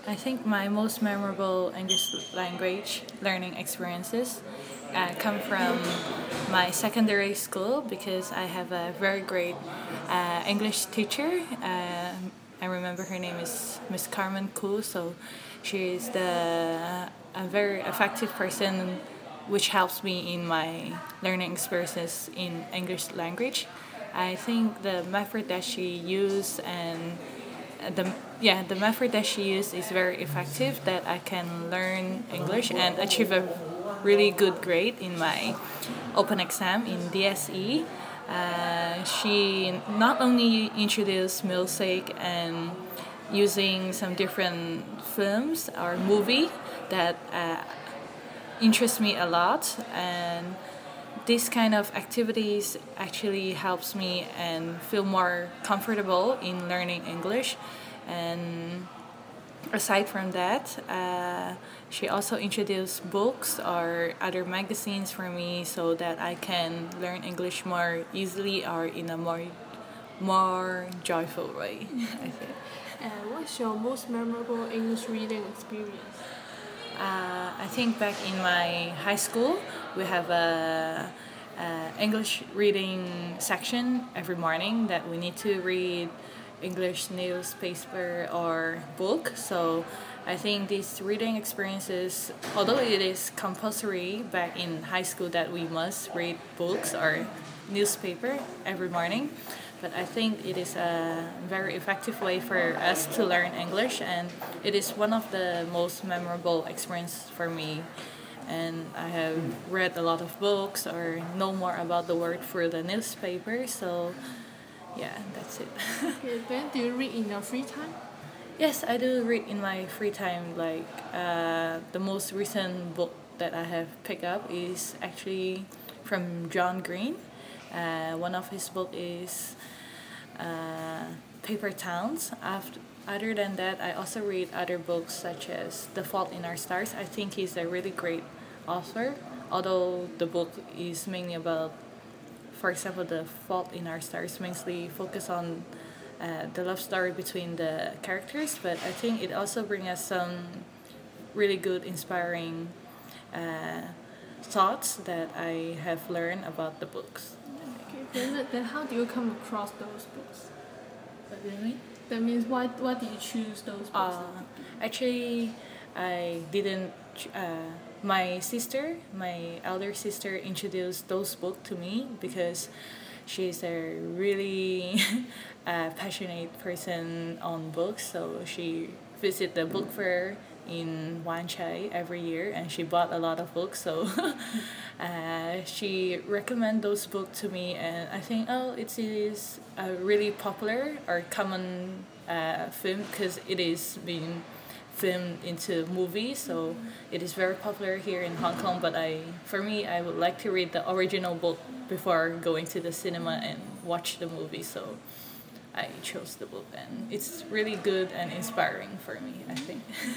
I think my most memorable English language learning experiences come from my secondary school because I have a very great English teacher. I remember her name is Miss Carmen Koo, so she is a very effective person which helps me in my learning experiences in English language. I think the method that she used and the the method that she used is very effective that I can learn English and achieve a really good grade in my open exam in DSE. She not only introduced music and using some different films or movie that interest me a lot, and this kind of activities actually helps me and feel more comfortable in learning English. And aside from that, she also introduced books or other magazines for me so that I can learn English more easily or in a more joyful way. I think. What's your most memorable English reading experience? I think back in my high school, we have a English reading section every morning that we need to read English newspaper or book. So I think these reading experiences, although it is compulsory back in high school that we must read books or newspaper every morning, but I think it is a very effective way for us to learn English, and it is one of the most memorable experience for me. And I have read a lot of books or know more about the word through the newspaper. So, yeah, that's it. Okay, then do you read in your free time? Yes, I do read in my free time. Like the most recent book that I have picked up is actually from John Green. One of his book is Paper Towns. Other than that, I also read other books such as The Fault in Our Stars. I think he's a really great author, although the book is mainly about, for example, The Fault in Our Stars mainly focus on the love story between the characters, but I think it also brings us some really good, inspiring thoughts that I have learned about the books. Okay, then how do you come across those books? What do you mean? That means why did you choose those books? Actually, I didn't. My elder sister, introduced those books to me because she's a really passionate person on books. So she visit the book fair in Wan Chai every year, and she bought a lot of books. So she recommend those books to me, and I think it is a really popular or common film because it is being filmed into movies, so it is very popular here in Hong Kong. But for me, I would like to read the original book before going to the cinema and watch the movie. So I chose the book, and it's really good and inspiring for me, I think.